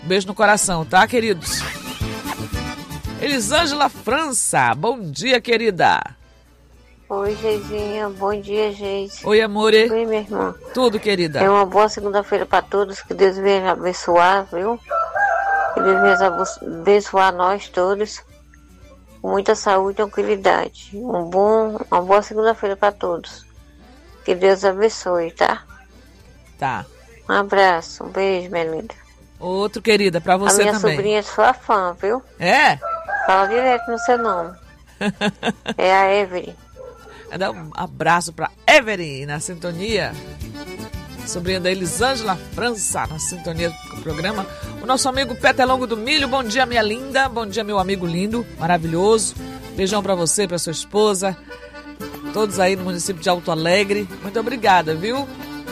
Beijo no coração, tá, queridos? Elisângela França, bom dia, querida. Oi, Geizinha, bom dia, Geise. Oi, amore. Oi, minha irmã. Tudo, querida. É uma boa segunda-feira para todos, que Deus venha abençoar, viu? Que Deus venha abençoar nós todos, com muita saúde e tranquilidade. Uma boa segunda-feira para todos. Que Deus abençoe, tá? Tá. Um abraço, um beijo, minha linda. Outro, querida, pra você também. A minha sobrinha é sua fã, viu? É? Fala direto no seu nome. É a Evelyn. Dá um abraço pra Evelyn na sintonia. Sobrinha da Elisângela França na sintonia do programa. O nosso amigo Petelongo do Milho. Bom dia, minha linda. Bom dia, meu amigo lindo, maravilhoso. Beijão pra você, pra sua esposa. Todos aí no município de Alto Alegre. Muito obrigada, viu?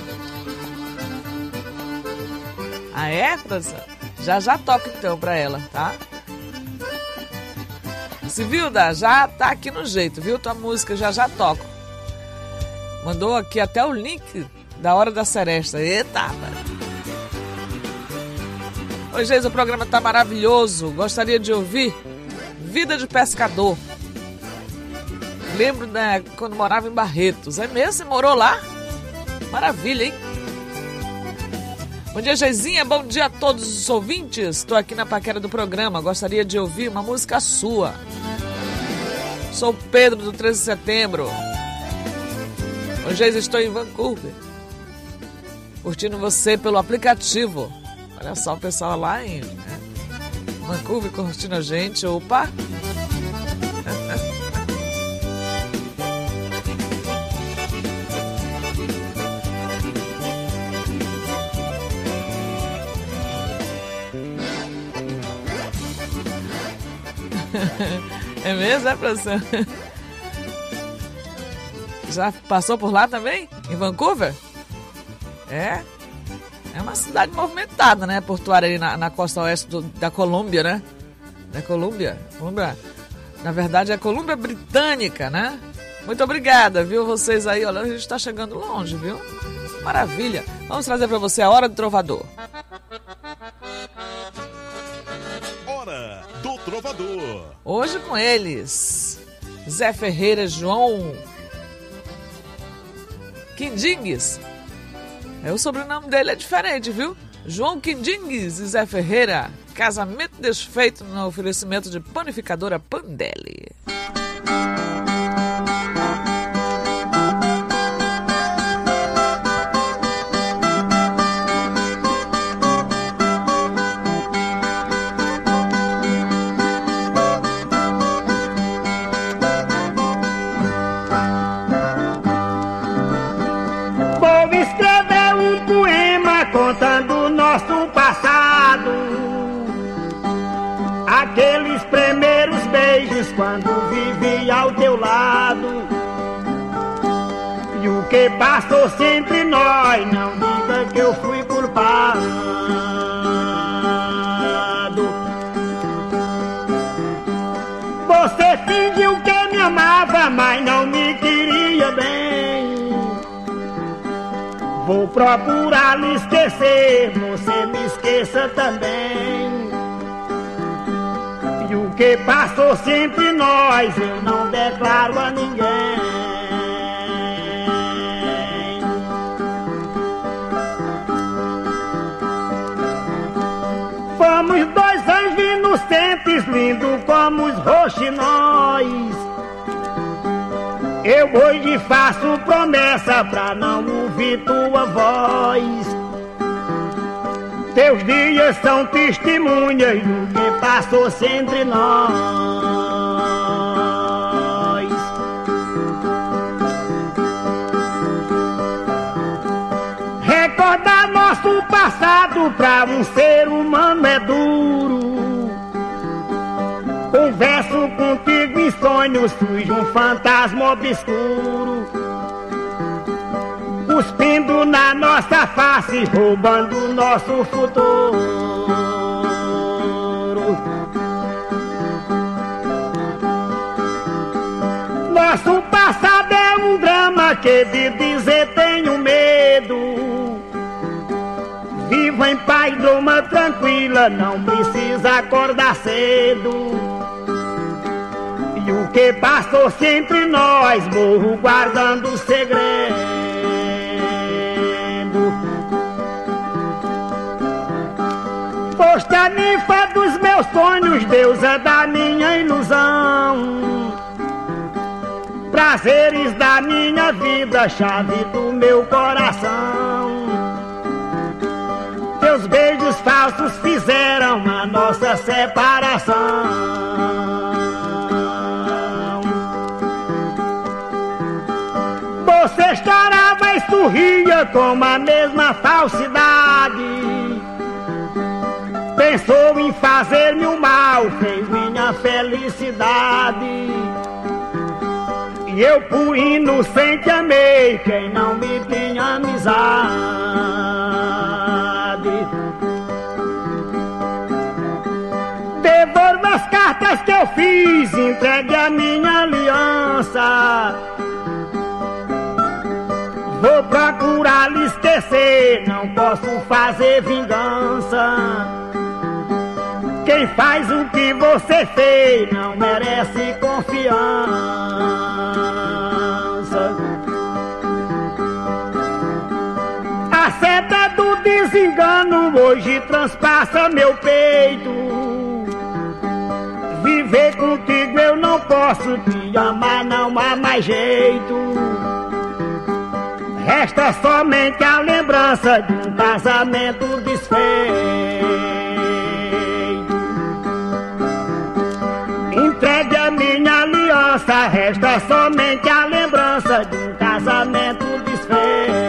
Ah, é, França? Já toca então pra ela, tá? Civilda, já tá aqui no jeito, viu? Tua música já toco. Mandou aqui até o link da Hora da Seresta. Eita! Oi, gente, o programa tá maravilhoso. Gostaria de ouvir Vida de Pescador. Lembro, né, quando morava em Barretos. É mesmo? Você morou lá? Maravilha, hein? Bom dia, Geizinha. Bom dia a todos os ouvintes. Estou aqui na paquera do programa. Gostaria de ouvir uma música sua. Sou Pedro do 13 de setembro. Hoje estou em Vancouver, curtindo você pelo aplicativo. Olha só o pessoal lá em Vancouver curtindo a gente. Opa! É mesmo, é, professor? Já passou por lá também? Em Vancouver? É uma cidade movimentada, né? Portuária ali na costa oeste da Colômbia, né? Da Colômbia. Na verdade é Colômbia Britânica, né? Muito obrigada, viu? Vocês aí, olha, a gente está chegando longe, viu? Maravilha. Vamos trazer para você a Hora do Trovador. Hora do Trovador. Hoje com eles, Zé Ferreira, João Quindingues. O sobrenome dele é diferente, viu? João Quindingues e Zé Ferreira. Casamento desfeito no oferecimento de Panificadora Pandelli. Contando nosso passado, aqueles primeiros beijos quando vivi ao teu lado, e o que passou entre nós, não diga que eu fui culpado. Você fingiu que me amava, mas não me queria bem. Vou procurar lhe esquecer, você me esqueça também. E o que passou-se entre nós, eu não declaro a ninguém. Fomos dois anjos inocentes, lindos como os roxinóis. Eu hoje faço promessa pra não ouvir tua voz. Teus dias são testemunhas do que passou-se entre nós. Recordar nosso passado pra um ser humano é duro. Converso contigo em sonhos, surge um fantasma obscuro, cuspindo na nossa face, roubando nosso futuro. Nosso passado é um drama que de dizer tenho medo. Vivo em paz, durma tranquila, não precisa acordar cedo. E o que passou entre nós, morro guardando segredo. Foste a ninfa dos meus sonhos, deusa da minha ilusão. Prazeres da minha vida, chave do meu coração. Teus beijos falsos fizeram a nossa separação. Você chorava e sorria com a mesma falsidade. Pensou em fazer-me o mal, fez minha felicidade. E eu por inocente amei quem não me tinha amizade. Devolva as cartas que eu fiz, entregue a minha aliança. Vou procurar lhe esquecer, não posso fazer vingança. Quem faz o que você fez não merece confiança. A seta do desengano hoje transpassa meu peito. Viver contigo eu não posso, te amar não há mais jeito. Resta somente a lembrança de um casamento desfeito. Entregue a minha aliança, resta somente a lembrança de um casamento desfeito.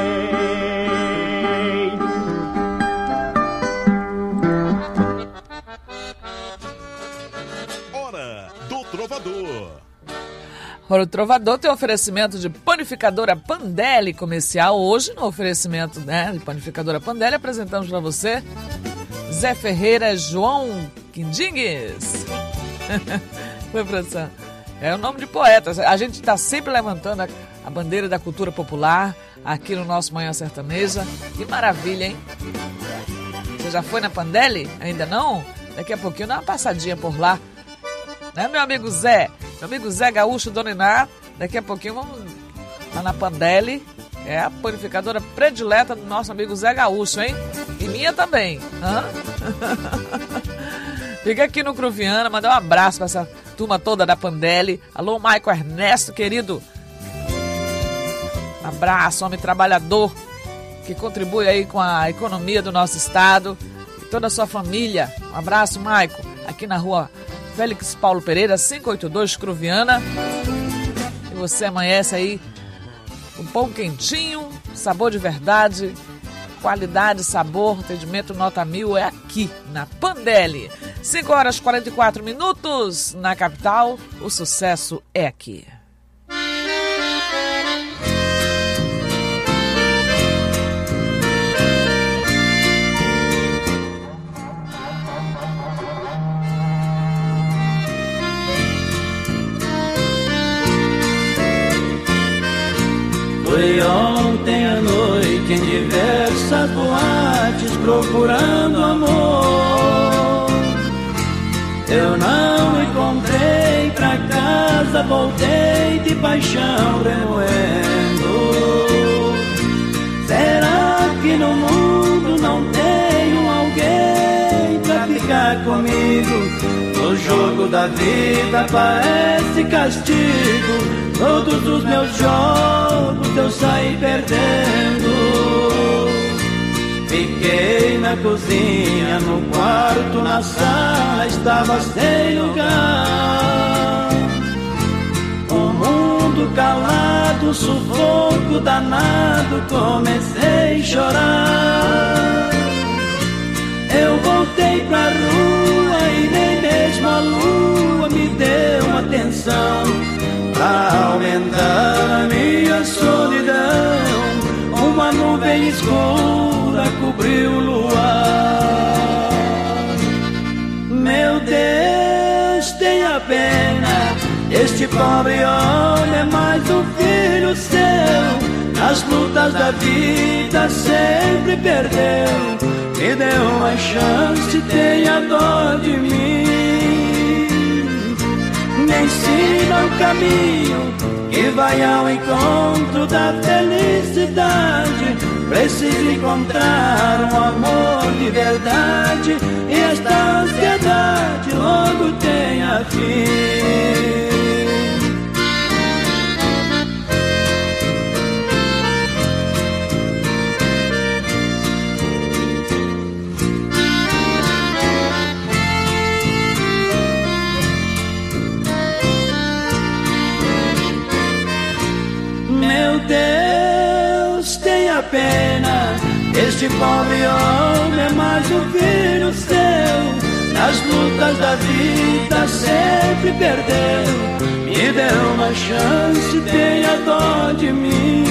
Hora do Trovador. Hora do Trovador tem oferecimento de Panificadora Pandelli Comercial. Hoje, no oferecimento, né, de Panificadora Pandelli, apresentamos para você Zé Ferreira, João Quindingues. Foi, produção? É o nome de poetas. A gente está sempre levantando a bandeira da cultura popular aqui no nosso Manhã Sertaneja. Que maravilha, hein? Você já foi na Pandelli? Ainda não? Daqui a pouquinho dá uma passadinha por lá. Né, meu amigo Zé? Meu amigo Zé Gaúcho, Dona Iná. Daqui a pouquinho vamos lá na Pandelli. É a panificadora predileta do nosso amigo Zé Gaúcho, hein? E minha também. Hã? Fica aqui no Cruviana, mandar um abraço para essa turma toda da Pandelli. Alô, Maico Ernesto, querido. Um abraço, homem trabalhador, que contribui aí com a economia do nosso estado. E toda a sua família. Um abraço, Maico. Aqui na rua Félix Paulo Pereira, 582, Cruviana. E você amanhece aí um pão quentinho, sabor de verdade, qualidade, sabor, atendimento nota 1000 é aqui na Pandelli. 5h44 na capital, o sucesso é aqui. Foi ontem à noite em diversas boates procurando amor. Eu não encontrei, pra casa voltei de paixão remoendo. Será que no mundo não tenho alguém pra ficar comigo? O jogo da vida parece castigo. Todos os meus jogos eu saí perdendo. Fiquei na cozinha, no quarto, na sala, estava sem lugar. O mundo calado, sufoco danado, comecei a chorar. Eu voltei pra rua e nem mesmo a lua me deu uma atenção. Pra aumentar a minha solidão, uma nuvem escura cobriu o luar. Meu Deus, tenha pena, este pobre homem é mais um filho seu. Nas lutas da vida sempre perdeu. me dê uma chance, tenha dó de mim. Me ensina o caminho que vai ao encontro da felicidade. Preciso encontrar um amor de verdade, e esta ansiedade logo tenha fim. Meu Deus, tenha pena, este pobre homem é mais um filho seu. Nas lutas da vida sempre perdeu. Me dê uma chance, tenha dó de mim.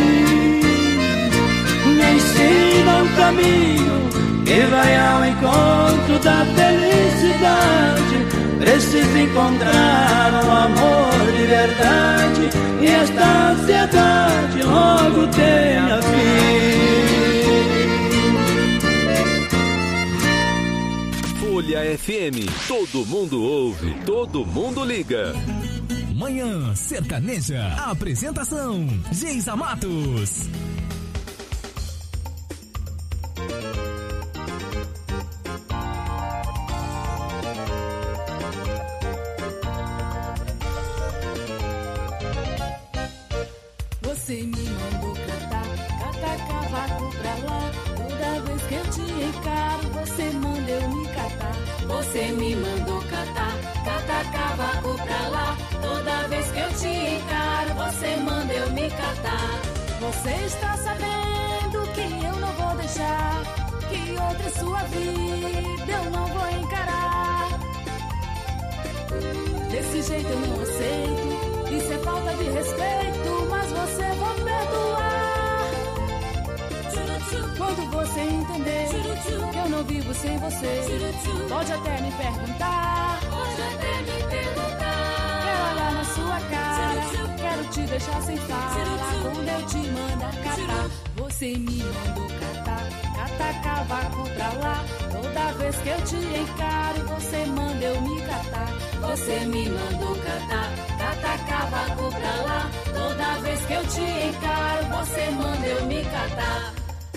Me ensina um caminho que vai ao encontro da felicidade. Preciso encontrar um amor de verdade, e esta ansiedade logo tenha fim. Folha FM, todo mundo ouve, todo mundo liga. Manhã Sertaneja, apresentação Geisa Matos. Você me mandou catar cavaco pra lá. Toda vez que eu te encaro, você manda eu me catar. Você me mandou catar cavaco pra lá. Toda vez que eu te encaro, você manda eu me catar. Você está sabendo que eu não vou deixar que outra é sua vida, eu não vou encarar. Desse jeito eu não aceito, isso é falta de respeito, mas você vou perdoar. Quando você entender que eu não vivo sem você, pode até me perguntar. Quero olhar na sua cara, quero te deixar sem fala. Quando eu te mandar catar, você me mandou catar cavaco pra lá. Toda vez que eu te encaro, você manda eu me catar. Você me mandou catar cavaco pra lá. Toda vez que eu te encaro, você manda eu me catar.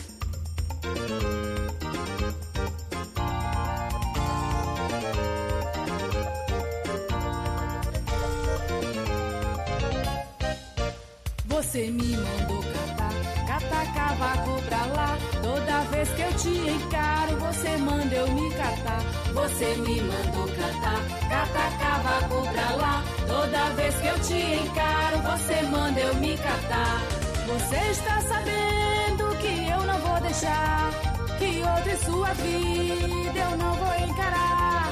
Você me mandou catar cavaco pra lá. Toda vez que eu te encaro, você manda eu me catar. Você me mandou catar cavaco pra lá. Toda vez que eu te encaro, você manda eu me catar. Você está sabendo que eu não vou deixar que outra é sua vida, eu não vou encarar.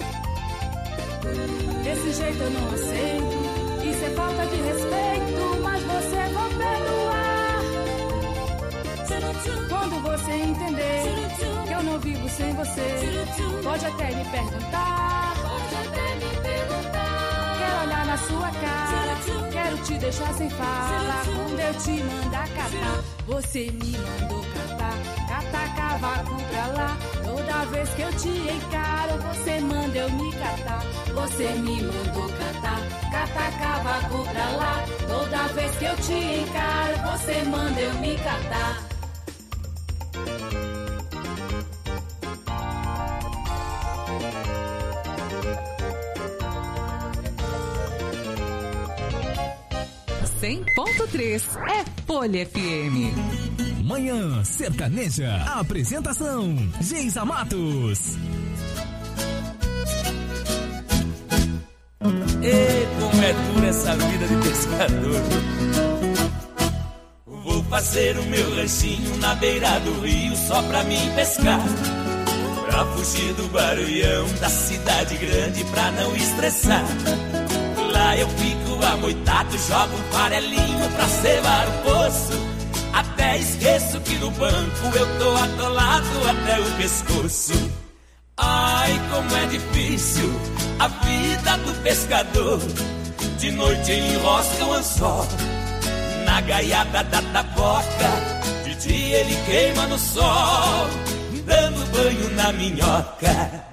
Desse jeito eu não aceito, isso é falta de respeito, mas você vou perdoar. Quando você entender que eu não vivo sem você, pode até me perguntar. Quero olhar na sua cara, quero te deixar sem fala. Quando eu te mandar catar, você me mandou catar cavaco pra lá. Toda vez que eu te encaro, você manda eu me catar. Você me mandou catar cavaco pra lá. Toda vez que eu te encaro, você manda eu me catar. É Folha FM. Manhã Sertaneja. Apresentação Geisa Matos. E como é dura essa vida de pescador. Vou fazer o meu lanchinho na beira do rio só pra mim pescar, pra fugir do barulhão da cidade grande, pra não estressar. Lá eu fico amoitado, jogo um farelinho pra cevar o poço. Até esqueço que no banco eu tô atolado até o pescoço. Ai, como é difícil a vida do pescador. De noite enrosca o anzol na gaiada da taboca, de dia ele queima no sol. dando banho na minhoca.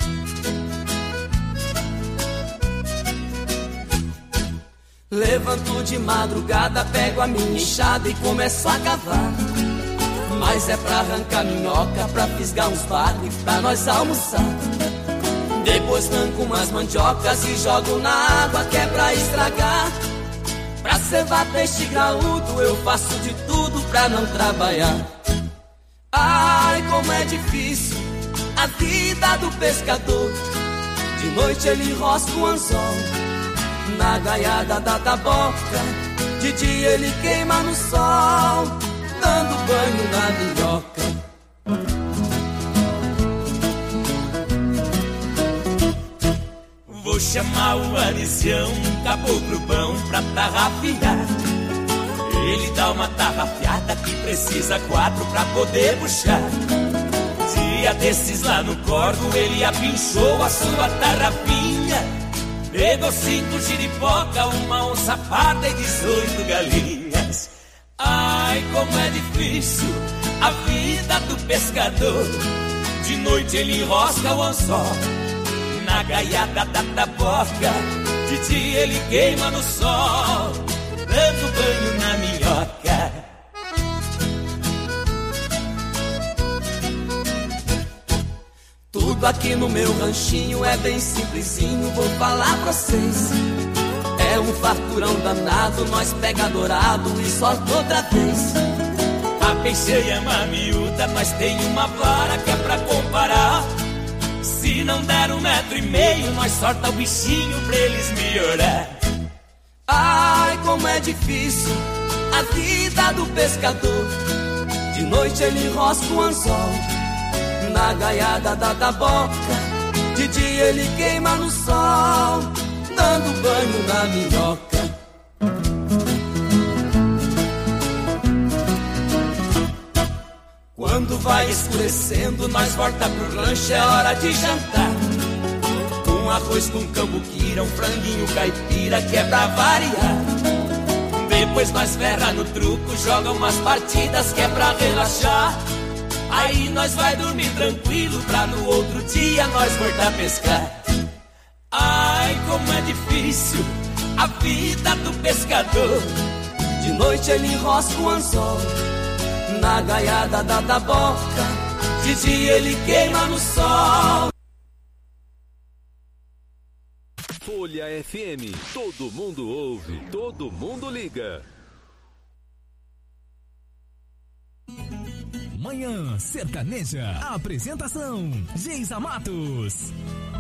Levanto de madrugada, pego a minha enxada e começo a cavar. Mas é pra arrancar minhoca, pra fisgar uns bagres, pra nós almoçar. Depois arranco umas mandiocas e jogo na água que é pra estragar. Pra cevar peixe graúdo eu faço de tudo pra não trabalhar. Ai, como é difícil a vida do pescador. De noite ele rosca o anzol na gaiada da taboca. De dia ele queima no sol, dando banho na minhoca. Vou chamar o Arisião, um caboclo bom pra tarrafiar. Ele dá uma tarrafiada que precisa 4 pra poder puxar. Dia desses lá no corvo ele apinchou a sua tarrafinha. Pegou 5 giripoca, uma onça parda e 18 galinhas. Ai, como é difícil a vida do pescador. De noite ele enrosca o anzol na gaiada da taboca. De dia ele queima no sol, dando banho na minhoca. Tudo aqui no meu ranchinho é bem simplesinho, vou falar pra vocês. É um farturão danado, nós pega dourado e solta outra vez. A peixeira miúda, nós tem uma vara que é pra comparar. Se não der 1,5 metros, nós sorta o bichinho pra eles melhorar. Ai, como é difícil a vida do pescador. De noite ele enrosca o anzol na gaiada da taboca. De dia ele queima no sol, dando banho na minhoca. Quando vai escurecendo, nós volta pro lanche, é hora de jantar. Um arroz com cambuquira, um franguinho caipira que é pra variar. Depois nós ferra no truco, joga umas partidas que é pra relaxar. Aí nós vai dormir tranquilo pra no outro dia nós voltar a pescar. Ai, como é difícil a vida do pescador. De noite ele enrosca o anzol na gaiada da taboca. De dia ele queima no sol. Folha FM, todo mundo ouve, todo mundo liga. Manhã Sertaneja. Apresentação: Geisa Matos.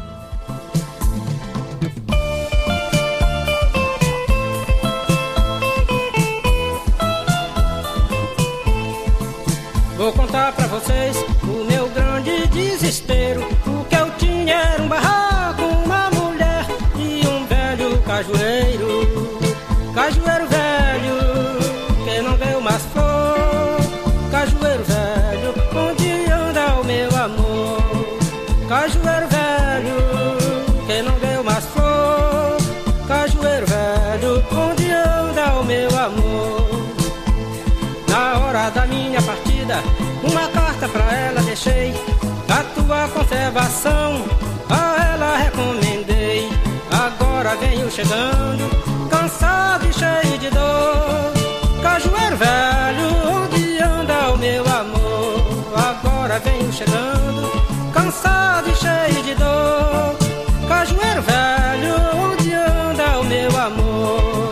Vou contar pra vocês o meu grande desespero. O que eu tinha era um barraco, uma mulher e um velho cajueiro. Cajueiro velho, que não veio mais flor. Cajueiro velho, onde anda o meu amor? Cajueiro velho, que não veio mais flor. Cajueiro velho, onde anda o meu amor? Na hora da minha partida, uma carta pra ela deixei. A tua conservação a ela recomendei. Agora venho chegando, cansado e cheio de dor. Cajueiro velho, onde anda o meu amor? Agora venho chegando, cansado e cheio de dor. Cajueiro velho, onde anda o meu amor?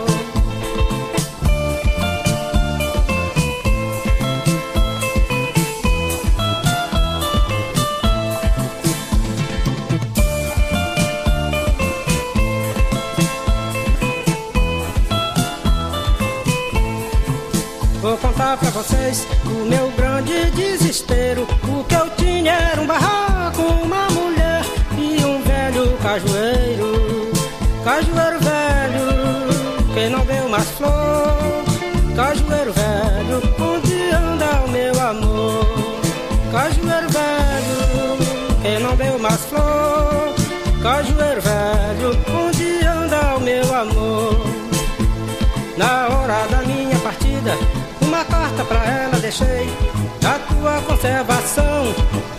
Vou contar pra vocês o meu grande desespero. O que eu tinha era um barraco, uma mulher e um velho cajueiro. Cajueiro velho, que não deu mais flor. Cajueiro velho, onde anda o meu amor? Cajueiro velho, que não deu mais flor. Cajueiro velho, onde anda o meu amor? Na hora da minha partida, uma carta pra ela deixei. A tua conservação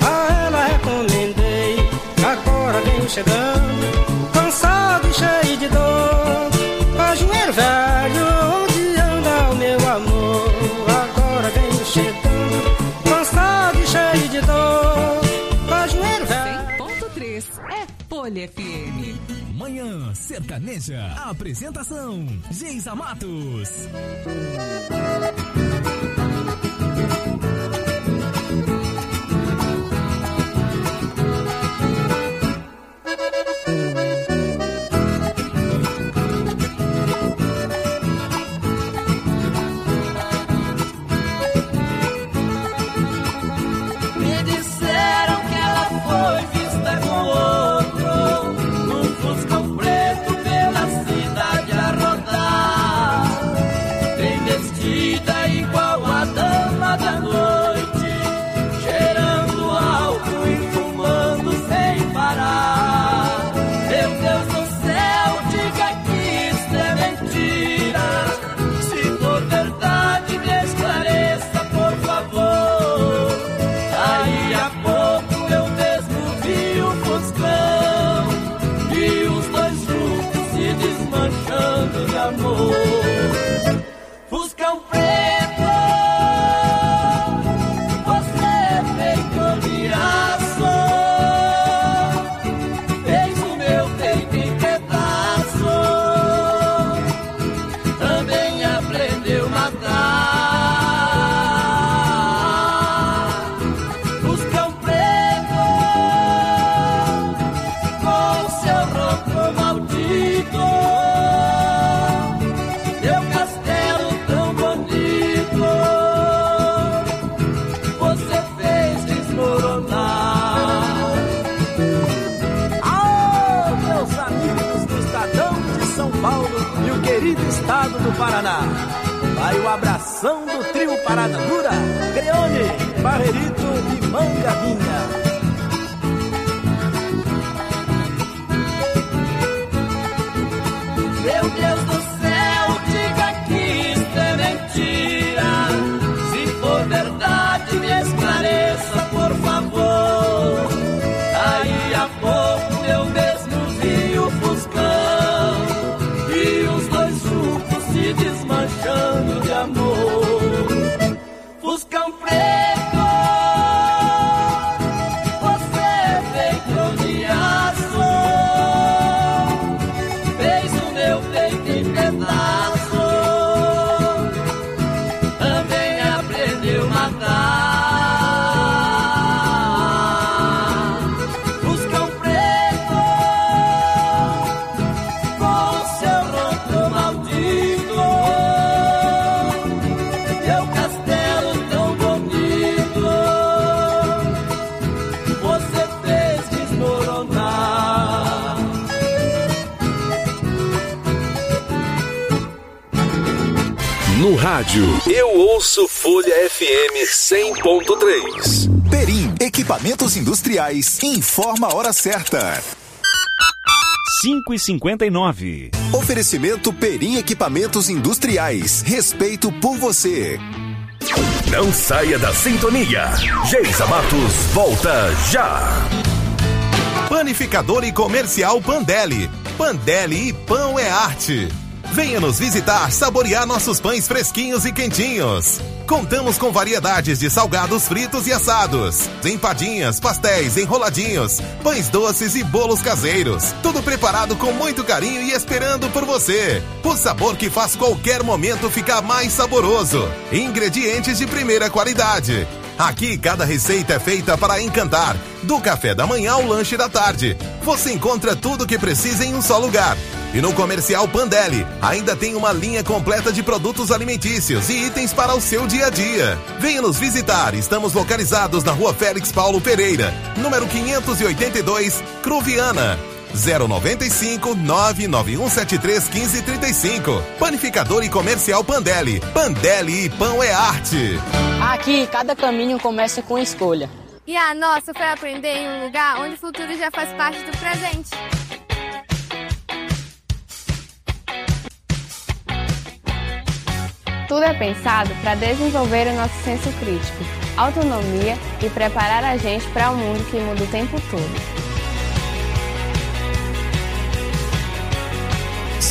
venho chegando, cansado e cheio de dor. Cajueiro velho, onde anda o meu amor? Agora venho chegando, cansado e cheio de dor. Cajueiro velho. 100.3 é Folha FM. Manhã Sertaneja. Apresentação: Geisa Matos. Paraná. Vai o abração do trio Parada Dura, Creone, Barrerito e Mangavinha. Meu Deus do céu, diga que isso é mentira. Se for verdade, me esclareça, por favor. Aí a pouco eu mesmo vi o Fuscão e os dois juntos se desmanchando de amor. Fuscão preto, você feito de aço, fez o meu peito em pedaço, também aprendeu a matar. Fuscão preto, com seu ronco maldito, meu castelo tão bonito, você fez desmoronar. No rádio, eu ouço Folha FM 100.3. Perim Equipamentos Industriais informa a hora certa. 5h59. Oferecimento Perim Equipamentos Industriais. Respeito por você. Não saia da sintonia. Geisa Matos volta já. Panificador e Comercial Pandelli. Pandelli e pão é arte. Venha nos visitar, saborear nossos pães fresquinhos e quentinhos. Contamos com variedades de salgados fritos e assados, empadinhas, pastéis, enroladinhos, pães doces e bolos caseiros. Tudo preparado com muito carinho e esperando por você. O sabor que faz qualquer momento ficar mais saboroso. Ingredientes de primeira qualidade. Aqui cada receita é feita para encantar. Do café da manhã ao lanche da tarde. Você encontra tudo o que precisa em um só lugar. E no Comercial Pandelli ainda tem uma linha completa de produtos alimentícios e itens para o seu dia a dia. Venha nos visitar. Estamos localizados na Rua Félix Paulo Pereira, número 582, Cruviana. 095 99173 1535. Panificador e Comercial Pandelli. Pandelli e pão é arte. Aqui, cada caminho começa com escolha. E a nossa foi aprender em um lugar onde o futuro já faz parte do presente. Tudo é pensado para desenvolver o nosso senso crítico, autonomia e preparar a gente para um mundo que muda o tempo todo.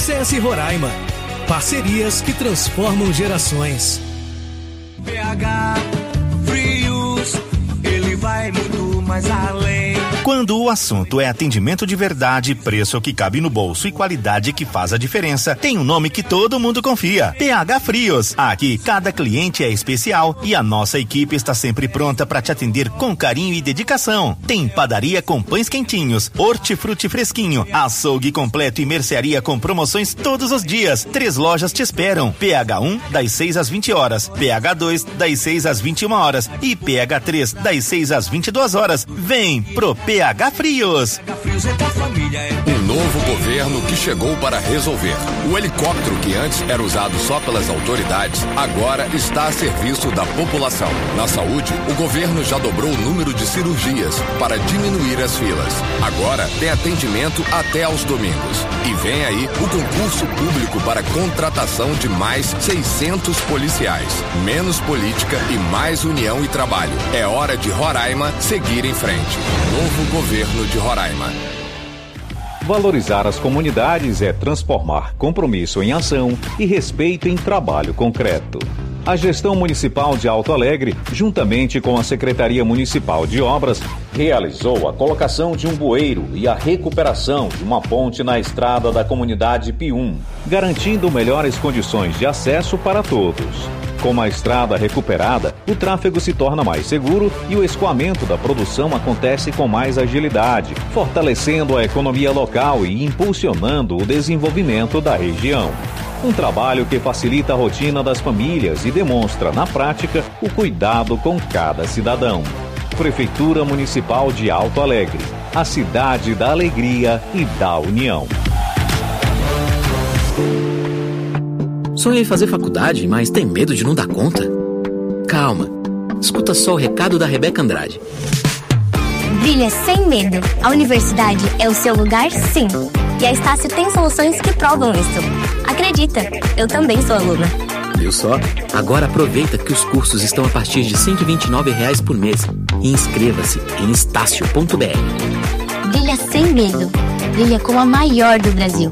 SESI Roraima. Parcerias que transformam gerações. PH Frios, ele vai muito mais além. Quando o assunto é atendimento de verdade, preço que cabe no bolso e qualidade que faz a diferença, tem um nome que todo mundo confia: PH Frios. Aqui, cada cliente é especial e a nossa equipe está sempre pronta para te atender com carinho e dedicação. Tem padaria com pães quentinhos, hortifruti fresquinho, açougue completo e mercearia com promoções todos os dias. 3 lojas te esperam: PH1 das 6 às 20 horas, PH2 das 6 às 21 horas e PH3 das 6 às 22 horas. Vem pro PH Frios. Um novo governo que chegou para resolver. O helicóptero que antes era usado só pelas autoridades, agora está a serviço da população. Na saúde, o governo já dobrou o número de cirurgias para diminuir as filas. Agora tem atendimento até aos domingos. E vem aí o concurso público para contratação de mais 600 policiais. Menos política e mais união e trabalho. É hora de Roraima seguir em frente. Novo governo de Roraima. Valorizar as comunidades é transformar compromisso em ação e respeito em trabalho concreto. A Gestão Municipal de Alto Alegre, juntamente com a Secretaria Municipal de Obras, realizou a colocação de um bueiro e a recuperação de uma ponte na estrada da comunidade Pium, garantindo melhores condições de acesso para todos. Com a estrada recuperada, o tráfego se torna mais seguro e o escoamento da produção acontece com mais agilidade, fortalecendo a economia local e impulsionando o desenvolvimento da região. Um trabalho que facilita a rotina das famílias e demonstra, na prática, o cuidado com cada cidadão. Prefeitura Municipal de Alto Alegre, a cidade da alegria e da união. Sonhei em fazer faculdade, mas tem medo de não dar conta? Calma, escuta só o recado da Rebeca Andrade. Brilha sem medo. A universidade é o seu lugar, sim. E a Estácio tem soluções que provam isso. Acredita, eu também sou aluna. Viu só? Agora aproveita que os cursos estão a partir de R$ 129 por mês. E inscreva-se em estácio.br. Brilha sem medo. Brilha como a maior do Brasil.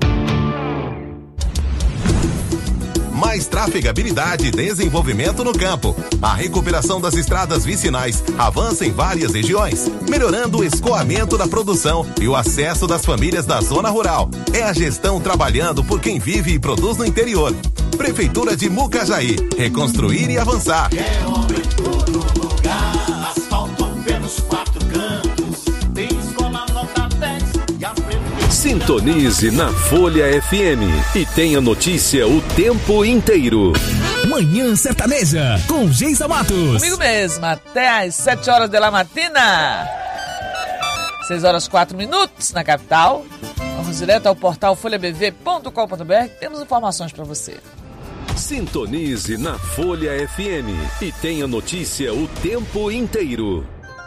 Mais trafegabilidade e desenvolvimento no campo. A recuperação das estradas vicinais avança em várias regiões, melhorando o escoamento da produção e o acesso das famílias da zona rural. É a gestão trabalhando por quem vive e produz no interior. Prefeitura de Mucajaí. Reconstruir e avançar. É obra em todo lugar, asfalto pelos 4 cantos, tem escola nota 10 e a Sintonize na Folha FM e tenha notícia o tempo inteiro. Manhã Sertaneja, com Geisa Matos. Comigo mesmo, até às 7 horas da matina. 6 horas 4 minutos na capital. Vamos direto ao portal folhabv.com.br. Temos informações para você. Sintonize na Folha FM e tenha notícia o tempo inteiro.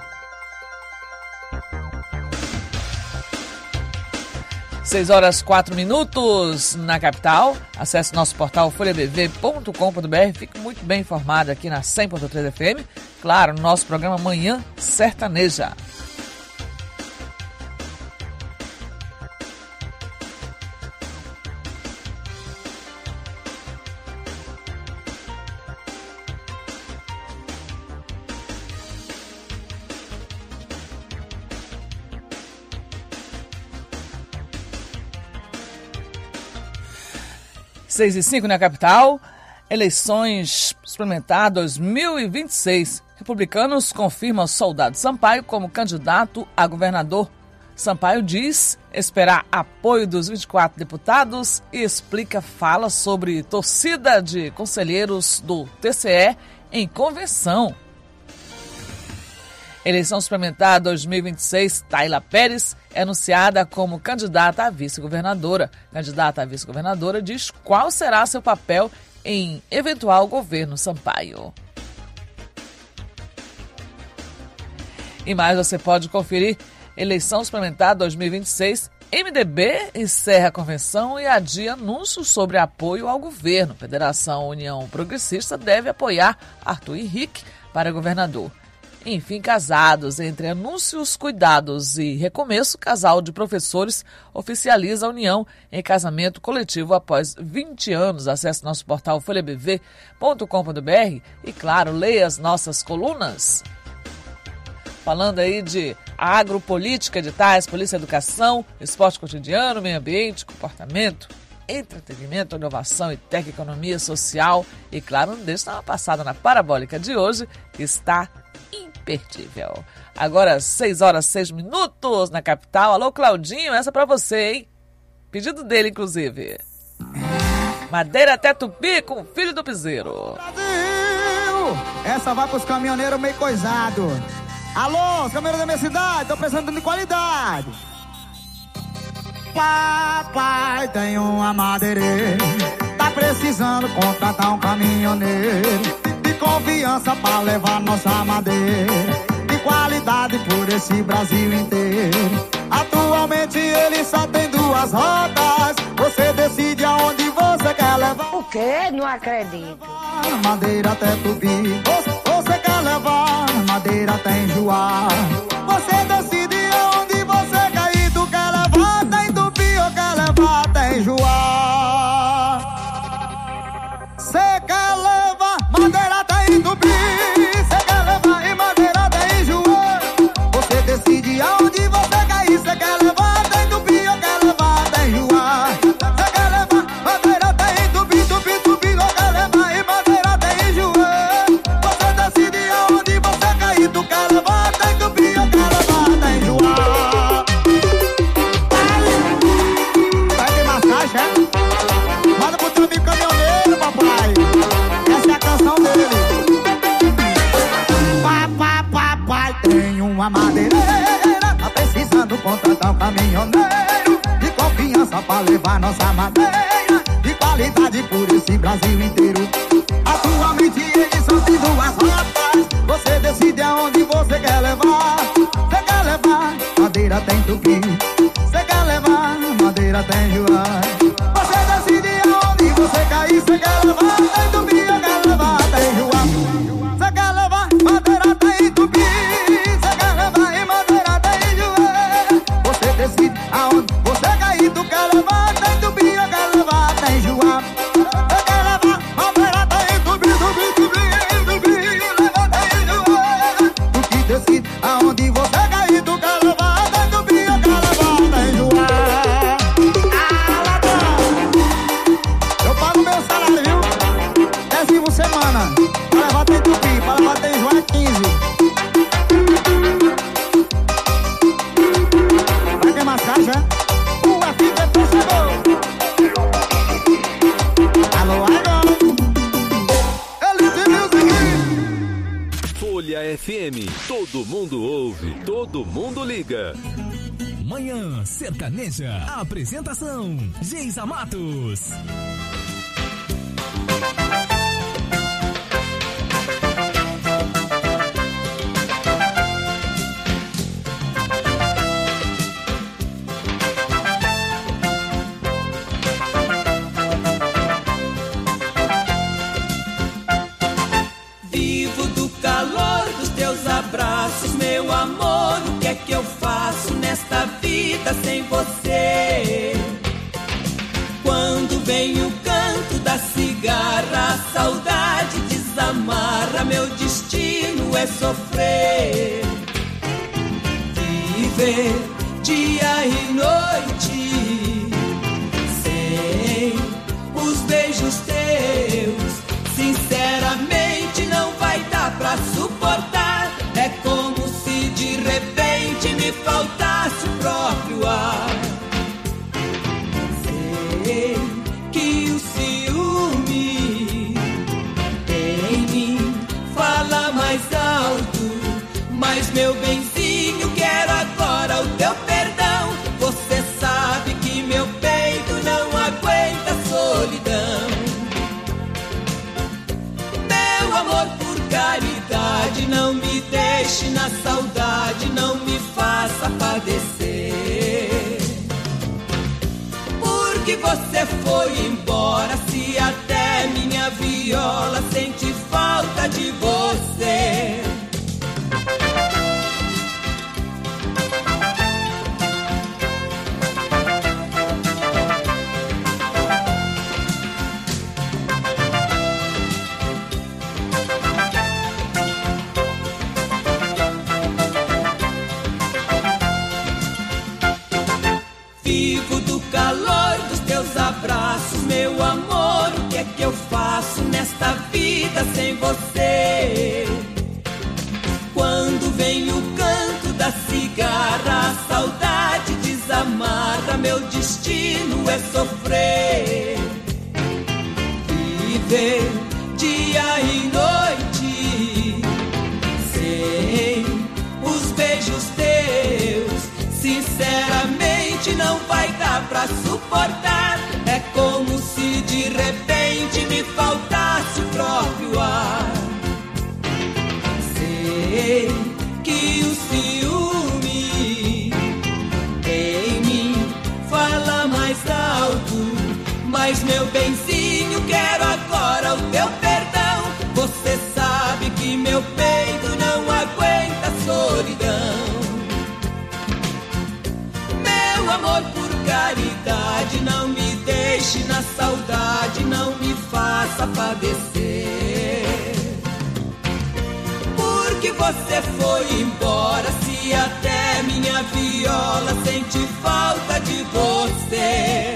6 horas 4 minutos na capital. Acesse nosso portal folhabv.com.br. Fique muito bem informado aqui na 100.3 FM. Claro, no nosso programa Manhã Sertaneja. Seis e 5 na capital, eleições suplementar 2026. Republicanos confirmam Soldado Sampaio como candidato a governador. Sampaio diz esperar apoio dos 24 deputados e explica fala sobre torcida de conselheiros do TCE em convenção. Eleição suplementar 2026, Tayla Pérez é anunciada como candidata a vice-governadora. Candidata a vice-governadora diz qual será seu papel em eventual governo Sampaio. E mais você pode conferir eleição suplementar 2026. MDB encerra a convenção e adia anúncio sobre apoio ao governo. Federação União Progressista deve apoiar Arthur Henrique para governador. Enfim, casados. Entre anúncios, cuidados e recomeço, casal de professores oficializa a união em casamento coletivo após 20 anos. Acesse nosso portal folhabv.com.br e, claro, leia as nossas colunas. Falando aí de agropolítica, editais, polícia, educação, esporte cotidiano, meio ambiente, comportamento, entretenimento, inovação e tecnologia social. E, claro, não deixe uma passada na Parabólica de hoje, que está imperdível. Agora, 6h06 na capital. Alô, Claudinho, essa pra você, hein? Pedido dele, inclusive. Madeira até Tupi com o filho do piseiro. Brasil! Essa vai pros caminhoneiros meio coisados. Alô, os caminhoneiros da minha cidade, tô precisando de qualidade. Papai tem uma madeireira, tá precisando contratar um caminhoneiro de confiança pra levar nossa madeira de qualidade por esse Brasil inteiro. Atualmente ele só tem 2 rotas, você decide aonde você quer levar. O quê? Não acredito. Madeira até Tupi, você quer levar madeira até Enjoar. Você decide aonde você quer ir, tu quer levar até Tupi ou quer levar até Enjoar. Você quer levar madeira até Tupi, você quer levar e madeira até Enjoar. Você decide aonde você quer ir, você quer levar até Tupi ou quer levar até Enjoar. Você quer levar madeira até Tupi, Tupi, Tupi ou quer levar e madeira até Enjoar. Você decide aonde você quer ir, tu quer levar até Tupi ou quer levar até Enjoar. Vai ter massagem, é? Manda pro teu amigo caminhoneiro, papai. Essa é a canção dele. Papai tem uma madeireira, tá precisando contratar um caminhoneiro de confiança pra levar nossa madeira de qualidade por esse Brasil inteiro. Atualmente eles só tem 2 rotas, você decide aonde você quer levar. Você quer levar madeira tem Tupi, você quer levar madeira tem Enjoar. Você decide aonde você quer ir, você quer levar tem Tupi ou quer levar tem Enjoar. Você quer levar madeira tem Tupi, você quer levar e madeira tem Enjoar. Você decide aonde você quer ir, tu quer levar tem Tupi ou quer levar tem Enjoar. Você quer levar madeira tem Tupi, Tupi, Tupi, Tupi, levar tem Enjoar. Tu que decide aonde você quer ir, tu quer levar tem Tupi ou quer levar tem Enjoar. Eu pago meu salário, viu? 10 por semana. Pra levar tem Tupi, pra levar tem Enjoar 15. Vai ter massagem, é? O FTP chegou. Alô, alô. Elite Music. Folha FM, todo mundo ouve, todo mundo liga. Manhã Sertaneja. Apresentação: Geisa Matos. Vivo do calor dos teus abraços, meu amor. O que é que eu faço nesta vida sem você? Quando vem o canto da cigarra, a saudade desamarra, meu destino é sofrer. Viver dia e noite sem os beijos teus, sinceramente não vai dar pra suportar. É como se de repente me faltasse o próprio ar. Sei que o ciúme em mim fala mais alto, mas meu benzinho, quero agora o teu perdão. Você sabe que meu peito não aguenta a solidão. Meu amor, por caridade, não me deixe na saudade, não me faça padecer. Porque você foi embora, se até minha viola sente falta de você. Vivo do calor dos teus abraços, meu amor. O que é que eu faço nesta vida sem você? Quando vem o canto da cigarra, a saudade desamarra, meu destino é sofrer. Viver dia e noite sem os beijos teus, sinceramente não vai dar pra suportar. É como se de repente me faltasse o próprio ar. Sei que o ciúme em mim fala mais alto, mas meu benzinho, quero agora o teu perdão. Você sabe que meu peito não aguenta a solidão. Meu amor, por caridade, não me deixe na saudade, não me faça padecer. Porque você foi embora, se até minha viola sente falta de você.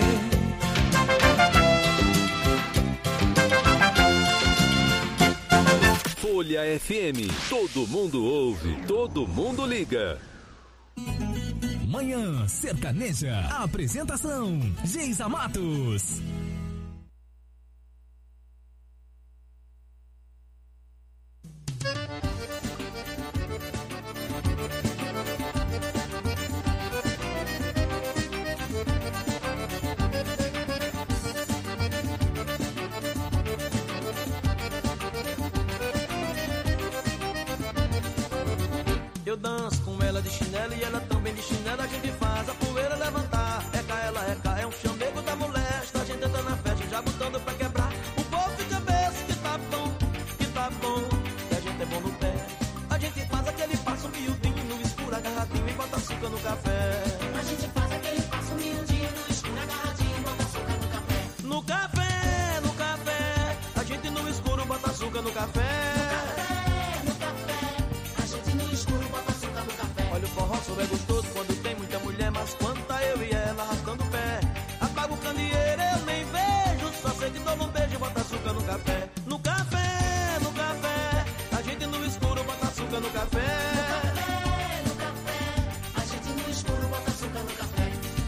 Folha FM, todo mundo ouve, todo mundo liga. Manhã Sertaneja. Apresentação: Geisa Matos. Eu danço com ela de chinelo e ela também de chinelo. A gente faz a poeira levantar. Reca, ela reca, é um chamego da molesta. A gente entra na festa já botando pra quebrar. O povo fica besta que tá bom, que tá bom. E a gente é bom no pé. A gente faz aquele passo miudinho no escuro, agarradinho e bota açúcar no café. A gente faz aquele passo miudinho no escuro, agarradinho e bota açúcar no café. No café, no café. A gente no escuro bota açúcar no café. Olha o forró, só é gostoso quando tem muita mulher, mas quando tá eu e ela arrastando o pé. Apaga o candeeiro, eu nem vejo, só sei que toma um beijo e bota açúcar no café. No café, no café, a gente no escuro bota açúcar no café. No café, a gente no escuro bota açúcar no café.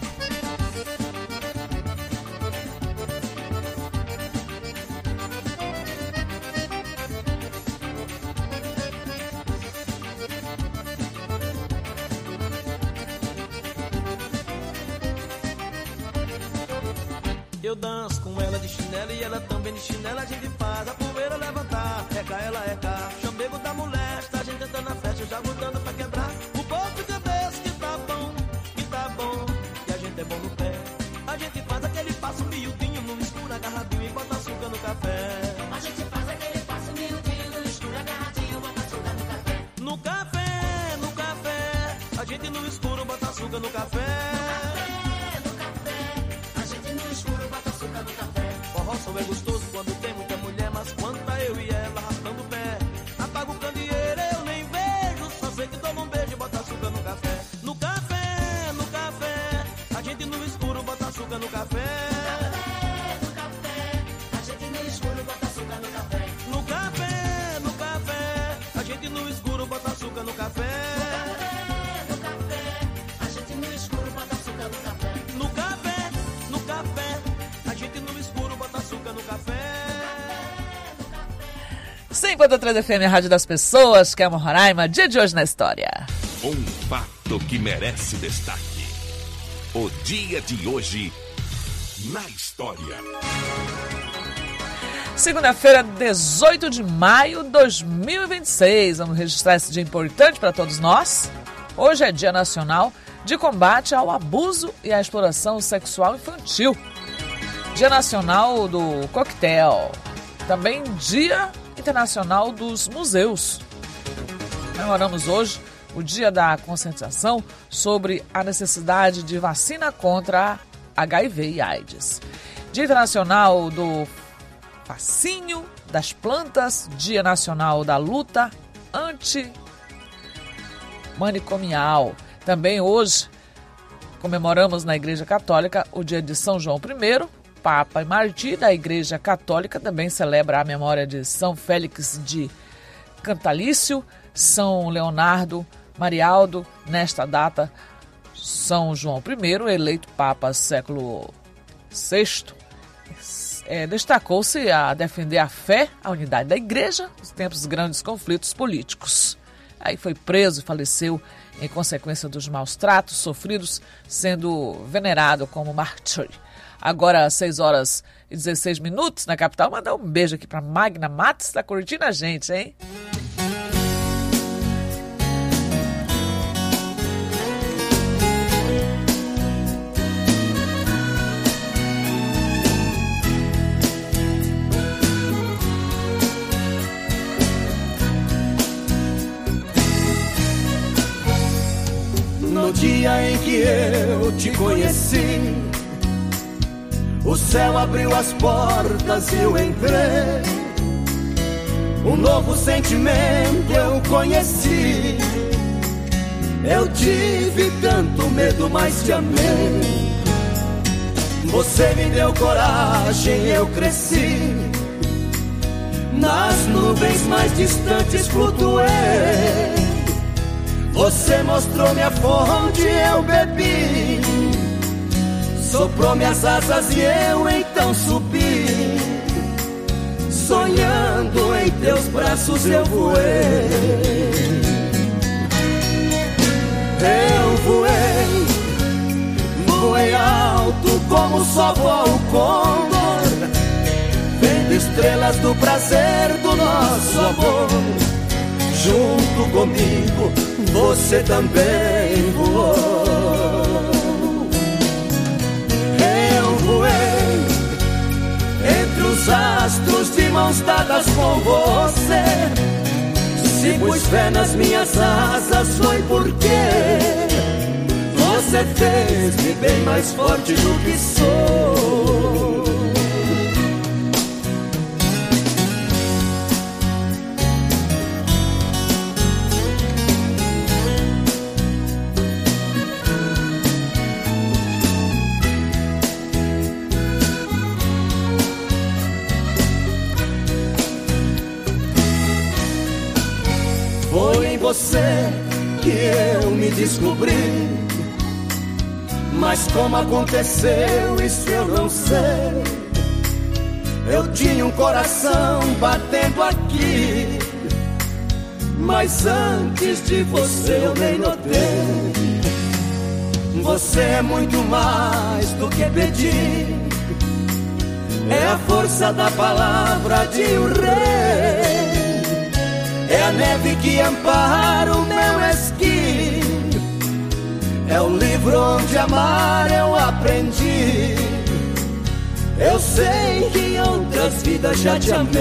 Eu danço com ela de chinelo e ela também de chinelo. A gente faz a poeira levantar. Reca, ela reca, chamego da molesta. A gente entra na festa já botando pra quebrar. O povo fica besta que tá bom, que tá bom. E a gente é bom no pé. A gente faz aquele passo miudinho no escuro, agarradinho e bota açúcar no café. A gente faz aquele passo miudinho no escuro, agarradinho e bota açúcar no café. No café, no café, a gente no escuro bota açúcar no café. Forró só é gostoso quando tem muita mulher, mas quando tá eu e ela arrastando o pé. Apaga o candeeiro, eu nem vejo, só sei que toma um beijo e bota açúcar no café. No café, no café, a gente no escuro bota açúcar no café. No café, a gente no escuro bota açúcar no café. No café, no café, a gente no escuro bota açúcar no café. No café, a gente no escuro bota açúcar no café. No café, no café, a gente no escuro bota açúcar no café. 100.3 FM, a rádio das pessoas, que é Roraima, dia de hoje na história. Um fato que merece destaque. O dia de hoje na história. Segunda-feira, 18 de maio de 2026. Vamos registrar esse dia importante para todos nós. Hoje é Dia Nacional de Combate ao Abuso e à Exploração Sexual Infantil. Dia Nacional do Coquetel. Também Dia Internacional dos Museus. Comemoramos hoje o dia da conscientização sobre a necessidade de vacina contra HIV e AIDS. Dia Internacional do Fascínio das Plantas, Dia Nacional da Luta Antimanicomial. Também hoje Comemoramos na Igreja Católica o dia de São João I, Papa e Mártir. A Igreja Católica também celebra a memória de São Félix de Cantalício, São Leonardo Marialdo. Nesta data, São João I, eleito Papa século VI, destacou-se a defender a fé, a unidade da Igreja nos tempos de grandes conflitos políticos. Aí foi preso e faleceu em consequência dos maus tratos sofridos, sendo venerado como mártir. Agora, 6h16 na capital. Mandar um beijo aqui para Magna Matos, tá curtindo a gente, hein? No dia em que eu te conheci, o céu abriu as portas e eu entrei. Um novo sentimento eu conheci. Eu tive tanto medo, mas te amei. Você me deu coragem, eu cresci. Nas nuvens mais distantes flutuei. Você mostrou-me a fonte, eu bebi. Soprou minhas asas e eu então subi. Sonhando em teus braços eu voei. Eu voei, voei alto como só voa o condor, vendo estrelas do prazer do nosso amor. Junto comigo você também voou. Eu voei entre os astros de mãos dadas com você. Se pus fé nas minhas asas foi porque você fez-me bem mais forte do que sou. Foi em você que eu me descobri, mas como aconteceu isso eu não sei. Eu tinha um coração batendo aqui, mas antes de você eu nem notei. Você é muito mais do que pedir, é a força da palavra de um rei. É a neve que ampara o meu esqui. É o livro onde amar eu aprendi. Eu sei que em outras vidas já te amei.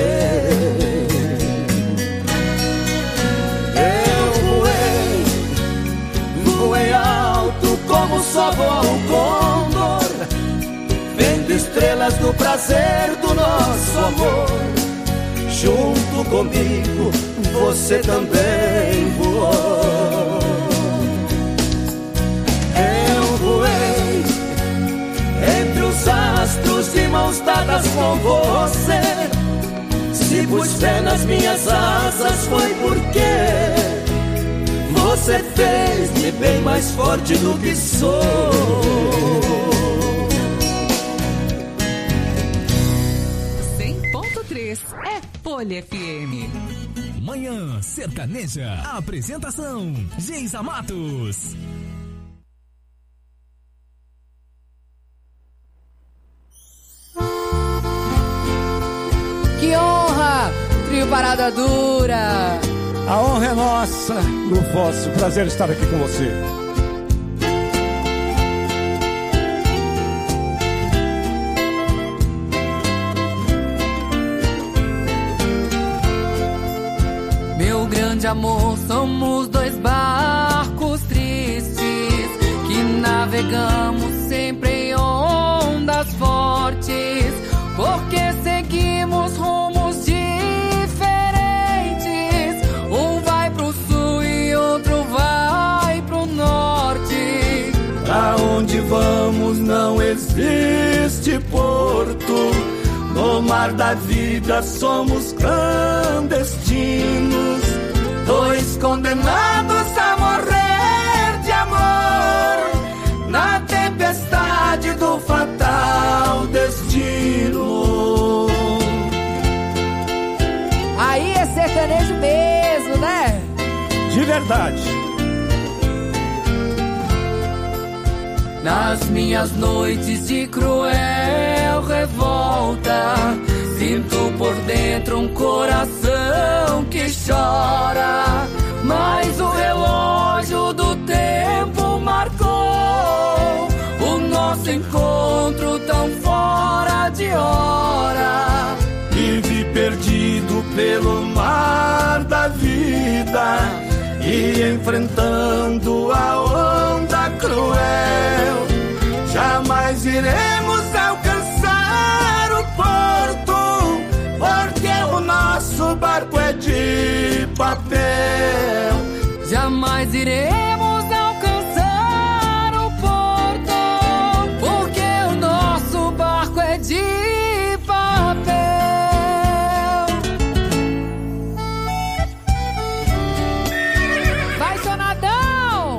Eu voei, voei alto como só voa o condor, vendo estrelas do prazer do nosso amor. Junto comigo você também voou. Eu voei entre os astros de mãos dadas com você. Se pus fé nas minhas asas foi porque você fez-me bem mais forte do que sou. 100.3 é Folha FM. Manhã Sertaneja. Apresentação: Geisa Matos. Que honra, trio Parada Dura. A honra é nossa, Lu Fosse. Prazer estar aqui com você. Meu grande amor, somos dois barcos tristes que navegamos sempre em ondas fortes, porque seguimos rumos diferentes. Um vai pro sul e outro vai pro norte. Pra onde vamos não existe porto. No mar da vida somos clandestinos, dois condenados a morrer de amor na tempestade do fatal destino. Aí é sertanejo mesmo, né? De verdade. Nas minhas noites de cruel revolta, sinto por dentro um coração que chora, mas o relógio do tempo marcou o nosso encontro tão fora de hora. Vive perdido pelo mar da vida e enfrentando a onda cruel, jamais iremos alcançar o porto, porque o nosso barco é de papel. Jamais iremos alcançar o porto, porque o nosso barco é de papel. Vai, Sonadão!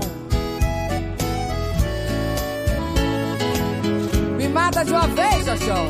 Me mata de uma vez, Xoxó.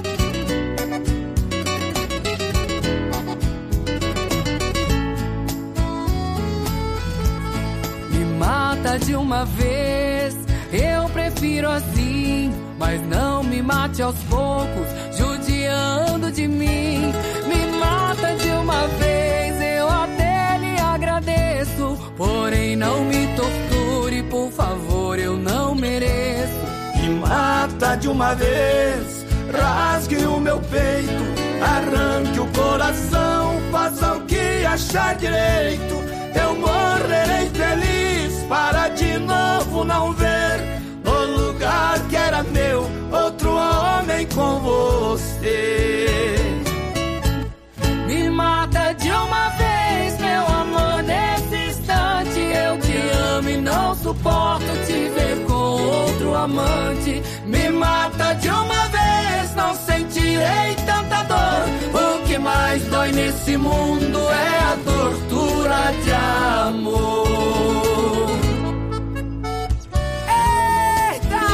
Me mata de uma vez, eu prefiro assim, mas não me mate aos poucos, judiando de mim. Me mata de uma vez, eu até lhe agradeço, porém não me torture, por favor, eu não mereço. Me mata de uma vez, rasgue o meu peito, arranque o coração, faça o que achar direito. Eu morrerei feliz para de novo não ver no lugar que era meu outro homem com você. Me mata de uma vez, meu amor, nesse instante. Eu te amo e não suporto te ver com outro amante. Me mata de uma vez, não sentirei tanta dor. O que mais dói nesse mundo é a tortura de amor. Eita!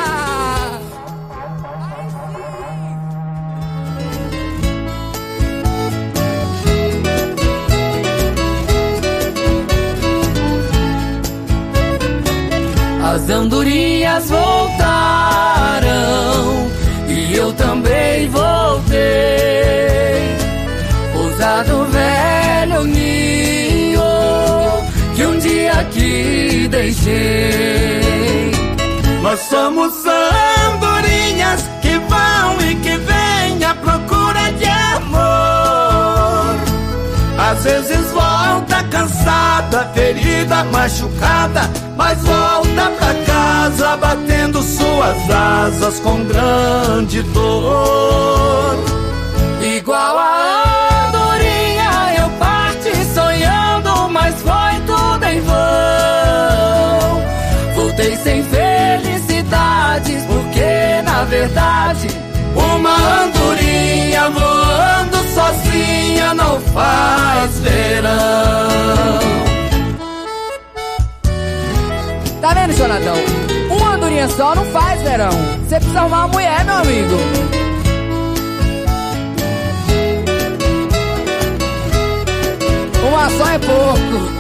As andorinhas voltaram e eu também voltei. Pousado velho ninho que um dia aqui deixei. Nós somos andorinhas que vão e que vêm à procura de amor. Às vezes volta cansada, ferida, machucada, mas volta pra casa batendo suas asas com grande dor. Igual a andorinha eu parti sonhando, mas foi tudo em vão. Voltei sem felicidades, porque na verdade uma andorinha voando sozinha não faz verão. Tá vendo, Jonatão? Uma andorinha só não faz verão. Você precisa arrumar uma mulher, meu amigo. Uma só é pouco.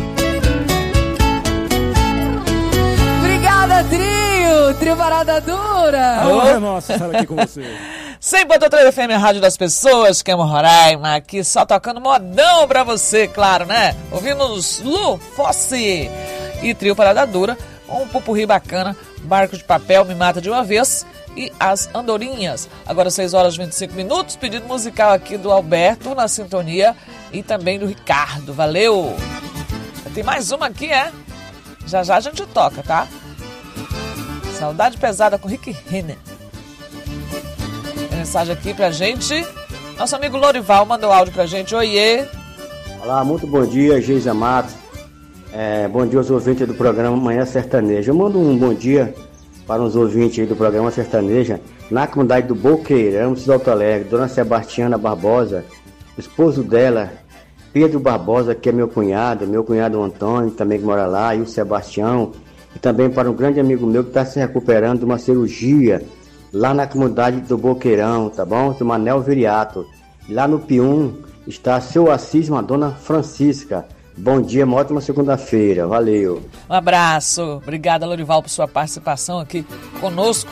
Obrigada, trio Parada Dura. É nossa estar aqui com você. 100.3 FM, a rádio das pessoas, que é Roraima, aqui só tocando modão pra você, claro, né? Ouvimos Lu Fossi e Trio Parada Dura, um pupurri bacana, Barco de Papel, Me Mata de Uma Vez e As Andorinhas. Agora 6 horas e 25 minutos, pedido musical aqui do Alberto na sintonia e também do Ricardo, valeu! Tem mais uma aqui, Já já a gente toca, tá? Saudade Pesada com Rick Renner. Tem mensagem aqui pra gente. Nosso amigo Lorival mandou áudio pra gente. Oiê! Olá, muito bom dia, Geisa Matos. Bom dia aos ouvintes do programa Manhã Sertaneja. Eu mando um bom dia para os ouvintes aí do programa Sertaneja, na comunidade do Boqueirão, de Alto Alegre, Dona Sebastiana Barbosa, o esposo dela, Pedro Barbosa, que é meu cunhado Antônio, também que mora lá, e o Sebastião, e também para um grande amigo meu que está se recuperando de uma cirurgia lá na comunidade do Boqueirão, tá bom? Do Manel Viriato. Lá no Pium está seu Assis, uma Dona Francisca. Bom dia, uma ótima segunda-feira. Valeu. Um abraço. Obrigada, Lorival, por sua participação aqui conosco.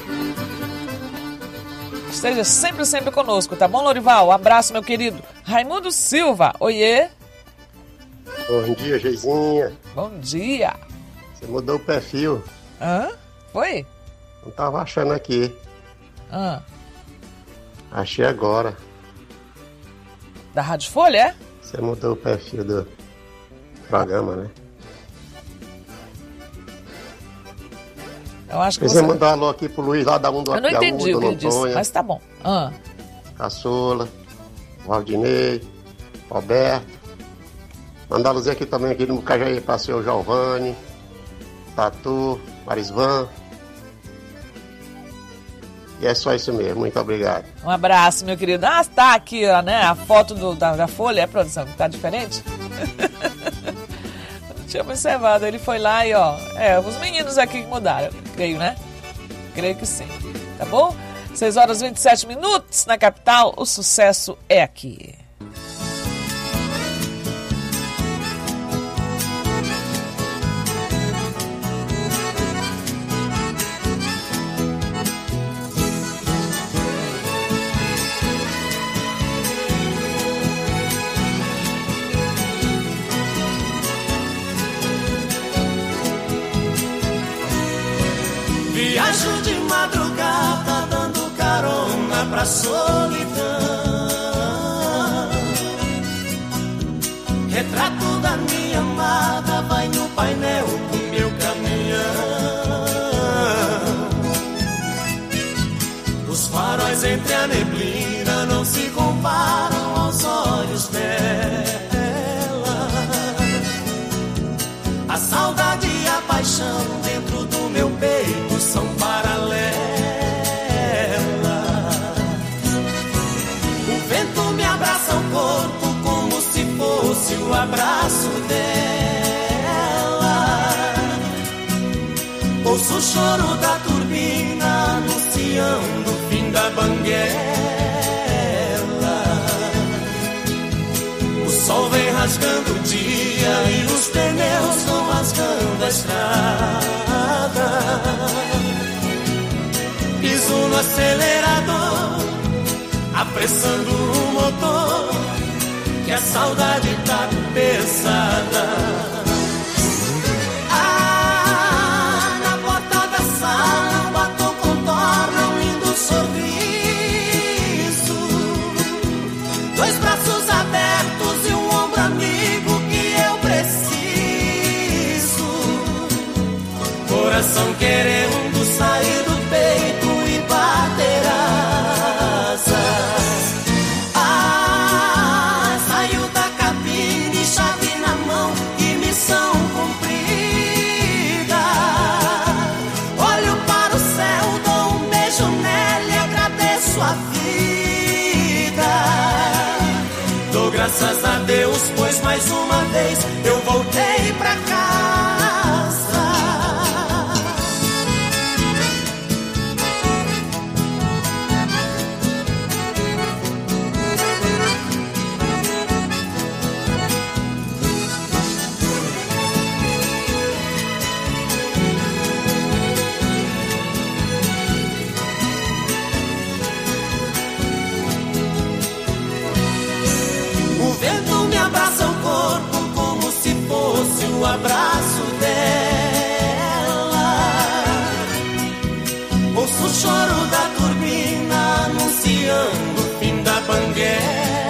Esteja sempre conosco, tá bom, Lorival? Um abraço, meu querido. Raimundo Silva, oiê. Bom dia, Geizinha. Bom dia. Você mudou o perfil. Hã? Foi? Não tava achando aqui. Achei agora. Da Rádio Folha, é? Você mudou o perfil do programa, né? Eu acho que você mandou um alô aqui pro Luiz lá da Mundo Eu não entendi o que ele disse, mas tá bom. Caçula, Valdinei, Roberto. Mandar a luzinha aqui também, aqui no Mucajaí, para o seu Giovanni, Tatu, Marisvan. E é só isso mesmo, muito obrigado. Um abraço, meu querido. Tá aqui, ó, né? A foto da Folha, produção, que tá diferente? Não tinha observado, ele foi lá e, ó, os meninos aqui que mudaram, creio, né? Creio que sim, tá bom? 6h27 na capital, o sucesso é aqui. Viajo de madrugada dando carona pra solidão. Retrato da minha amada vai no painel do meu caminhão. Os faróis entre a neblina não se comparam aos olhos dela. A saudade e a paixão dentro do meu peito são paralelas. O vento me abraça o corpo como se fosse o abraço dela. Ouço o choro da turbina anunciando o fim da banguela. O sol vem rasgando o dia e os pneus vão rasgando a estrada. Piso no acelerador, apressando o motor, que a saudade tá pesada. Na porta da sala, um batom contorna um lindo sorriso. Dois braços abertos e um ombro amigo que eu preciso. Coração querendo sair do peito e bater asas. Saiu da cabine, chave na mão e missão cumprida. Olho para o céu, dou um beijo nela e agradeço a vida. Dou graças a Deus, pois mais uma vez eu voltei pra casa. O vento me abraça o corpo como se fosse o abraço dela. Ouço o choro da turbina anunciando o fim da banguela.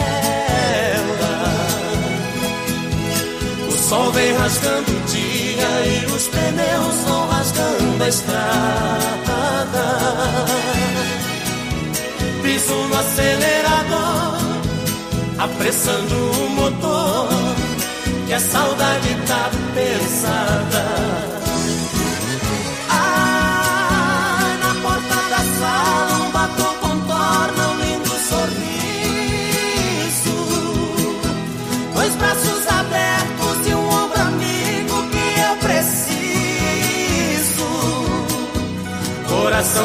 O sol vem rasgando o dia e os pneus vão rasgando a estrada. Piso no acelerador, apressando o motor, que a saudade tá pesada.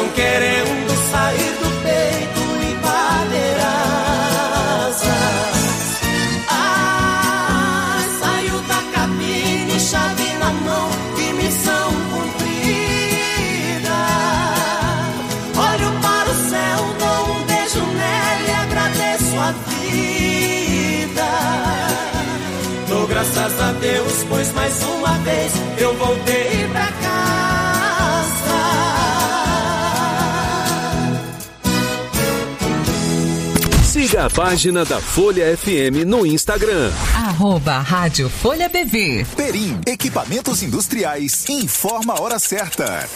Estão querendo sair do peito e madeiraças. Saiu da cabine, chave na mão e missão cumprida. Olho para o céu, dou um beijo nela e agradeço a vida. Dou graças a Deus, pois mais uma vez eu voltei pra casa. Siga a página da Folha FM no Instagram. Rádio Folha BV. Perim, equipamentos industriais, informa a hora certa.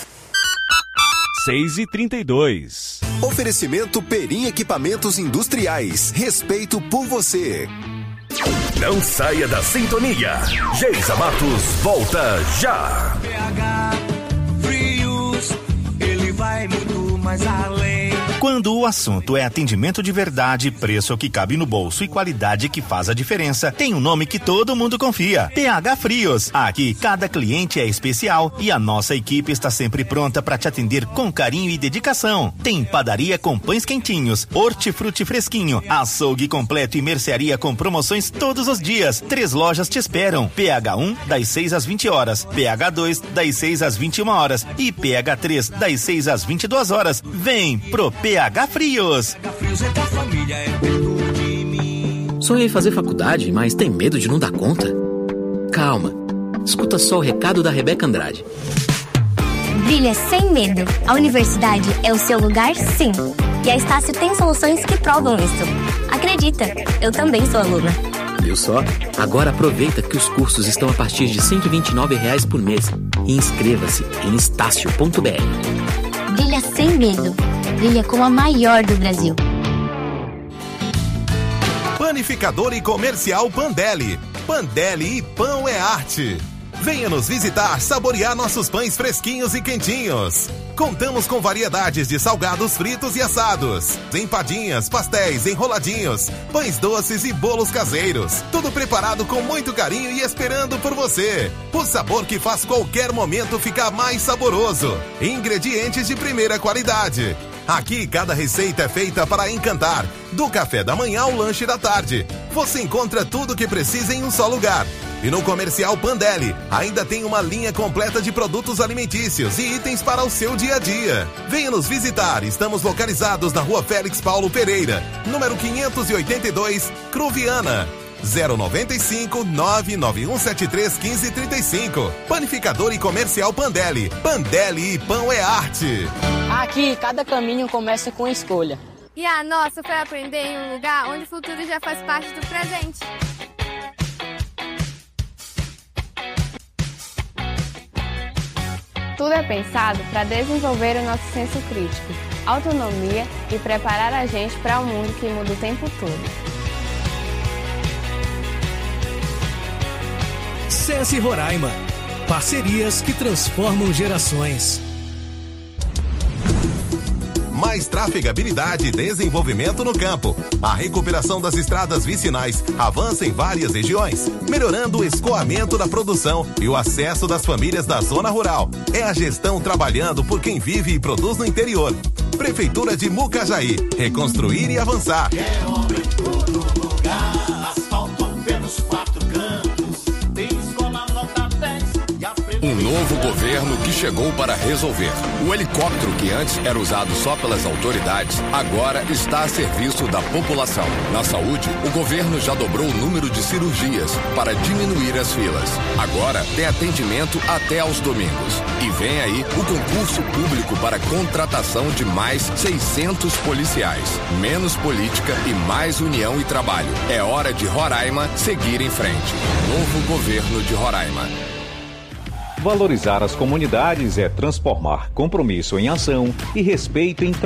6h32. Oferecimento Perim Equipamentos Industriais. Respeito por você. Não saia da sintonia. Geisa Matos volta já. PH Frios, ele vai muito mais além. Quando o assunto é atendimento de verdade, preço que cabe no bolso e qualidade que faz a diferença, tem um nome que todo mundo confia: PH Frios. Aqui, cada cliente é especial e a nossa equipe está sempre pronta para te atender com carinho e dedicação. Tem padaria com pães quentinhos, hortifruti fresquinho, açougue completo e mercearia com promoções todos os dias. 3 lojas te esperam: PH1 das 6 às 20 horas, PH2 das 6 às 21 horas e PH3 das 6 às 22 horas. Vem pro PH Frios. Sonha em fazer faculdade, mas tem medo de não dar conta? Calma. Escuta só o recado da Rebeca Andrade. Brilha sem medo. A universidade é o seu lugar, sim. E a Estácio tem soluções que provam isso. Acredita, eu também sou aluna. Viu só? Agora aproveita que os cursos estão a partir de R$ 129 por mês. E inscreva-se em estácio.br. Brilha sem medo. Brilha como a maior do Brasil. Panificador e Comercial Pandelli. Pandelli e Pão é Arte. Venha nos visitar, saborear nossos pães fresquinhos e quentinhos. Contamos com variedades de salgados fritos e assados, empadinhas, pastéis, enroladinhos, pães doces e bolos caseiros. Tudo preparado com muito carinho e esperando por você. O sabor que faz qualquer momento ficar mais saboroso. Ingredientes de primeira qualidade. Aqui cada receita é feita para encantar. Do café da manhã ao lanche da tarde. Você encontra tudo o que precisa em um só lugar. E no Comercial Pandelli ainda tem uma linha completa de produtos alimentícios e itens para o seu dia a dia. Venha nos visitar. Estamos localizados na Rua Félix Paulo Pereira, número 582, Cruviana. 095 99173 1535. Panificador e Comercial Pandelli. Pandelli e Pão é Arte. Aqui, cada caminho começa com escolha. E a nossa foi aprender em um lugar onde o futuro já faz parte do presente. Tudo é pensado para desenvolver o nosso senso crítico, autonomia e preparar a gente para um mundo que muda o tempo todo. SESI Roraima. Parcerias que transformam gerações. Mais trafegabilidade e desenvolvimento no campo. A recuperação das estradas vicinais avança em várias regiões, melhorando o escoamento da produção e o acesso das famílias da zona rural. É a gestão trabalhando por quem vive e produz no interior. Prefeitura de Mucajaí. Reconstruir e avançar. É obra em todo lugar, asfalto pelos 4 cantos. Tem escola nota 10 e a Um novo governo que chegou para resolver. O helicóptero que antes era usado só pelas autoridades, agora está a serviço da população. Na saúde, o governo já dobrou o número de cirurgias para diminuir as filas. Agora tem atendimento até aos domingos. E vem aí o concurso público para contratação de mais 600 policiais. Menos política e mais união e trabalho. É hora de Roraima seguir em frente. Novo governo de Roraima. Valorizar as comunidades é transformar compromisso em ação e respeito em